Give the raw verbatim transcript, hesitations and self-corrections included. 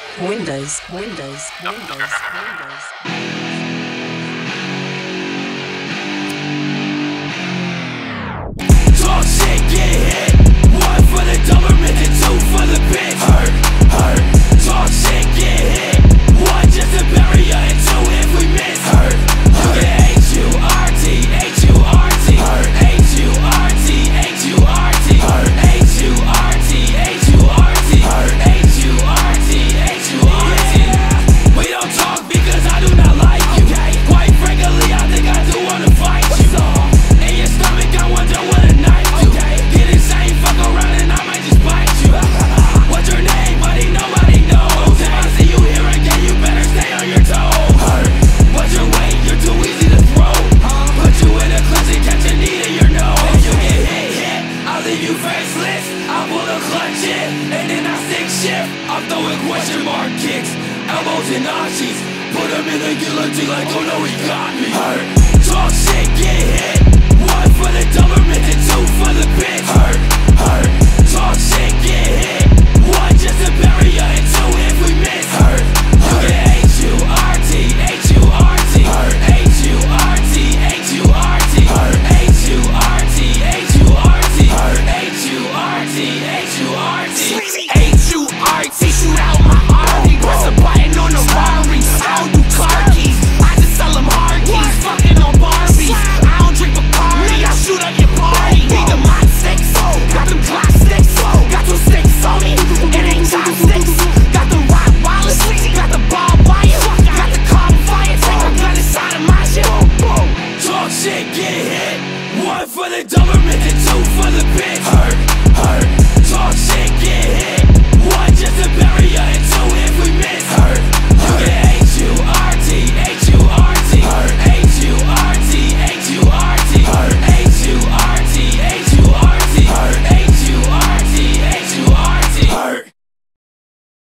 Windows, Windows, Windows, Windows. Talk shit, get hit. One for the government and two for the bitch. Hurt, hurt. Talk shit, get hit. One just to bury ya and two if we miss. Hurt, hurt. You get H U R T, H U R T. Hurt, H U R T, H U R T. Hurt, H U R T, H U R T. Hurt, H U R T, H U R T. We don't talk because I do not like you. Quite frankly, I think I do wanna fight you. In your stomach, I wonder what a knife do. Get insane, fuck around and I might just bite you. What's your name, buddy? Nobody knows. If I see you here again, you better stay on your toes. What's your weight? You're too easy to throw. Put you in a clutch and catch a knee to your nose. If you get hit, hit, I'll leave you faceless. I'll pull a clutch in, and then I stick shift. I'm throwing question mark kicks, elbows and archies. Put him in the guillotine like, oh no, he got me. Hurt. Talk shit, get hit. One for the government and two for the bitch. Hurt, hurt. Talk shit, get hit. One just to bury ya and two if we miss. Hurt, you get H U R T, H U R T. Hurt, H U R T, H U R T. Hurt, H U R T, H U R T. Hurt, H U R T, H U R T. H U R T, shoot out my